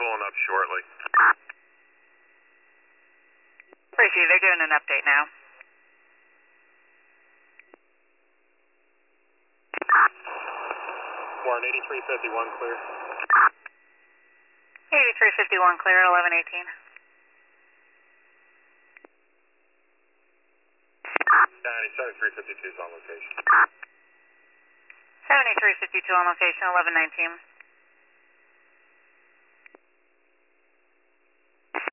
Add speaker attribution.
Speaker 1: pulling up shortly.
Speaker 2: Appreciate it. They're doing an update now.
Speaker 1: Warren 8351 clear.
Speaker 2: 8351 clear, 1118.
Speaker 1: Danny, 7352 is on location.
Speaker 2: 7352 on location, 1119.